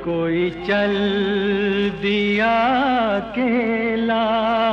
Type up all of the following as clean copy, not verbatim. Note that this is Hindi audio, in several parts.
कोई चल दिया अकेला,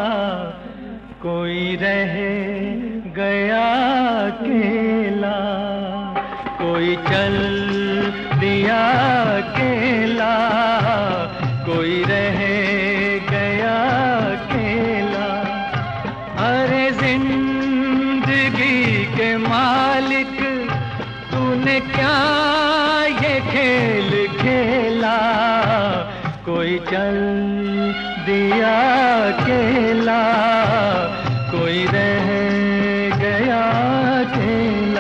कोई रह गया अकेला। कोई चल दिया अकेला, कोई रह गया अकेला। अरे जिंदगी के मालिक, तूने क्या ये खेल खेला। कोई चल दिया अकेला, कोई रह गया अकेला।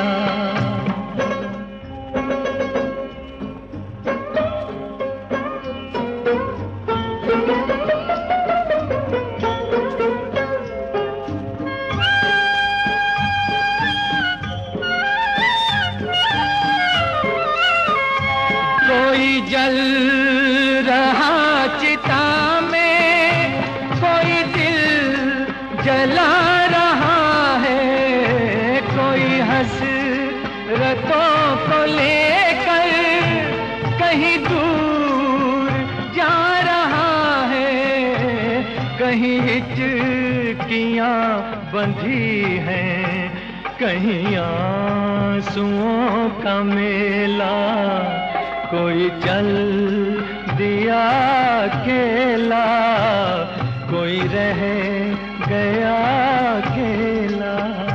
कोई जल रहा चिता में, कोई दिल जला रहा है। कोई हसरतों को लेकर कहीं दूर जा रहा है। कहीं हिचकियां बंधी हैं, कहीं आंसुओं का मेला। कोई चल दिया अकेला, कोई रह गया अकेला।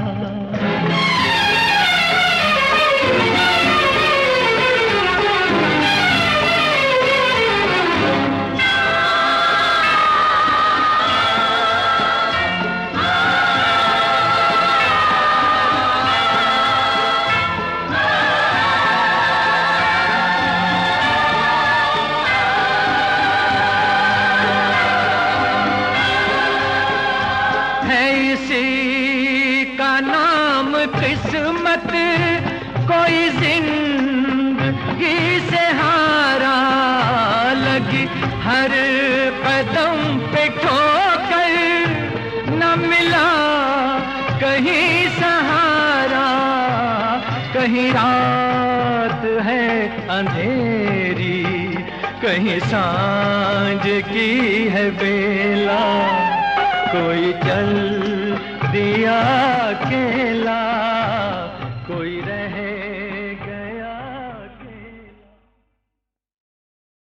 इसी का नाम किस्मत, कोई जिंदगी से हारा। लगी हर कदम पे ठोकर, न मिला कहीं सहारा। कहीं रात है अंधेरी, कहीं सांझ की है बेला। कोई चल दिया अकेला,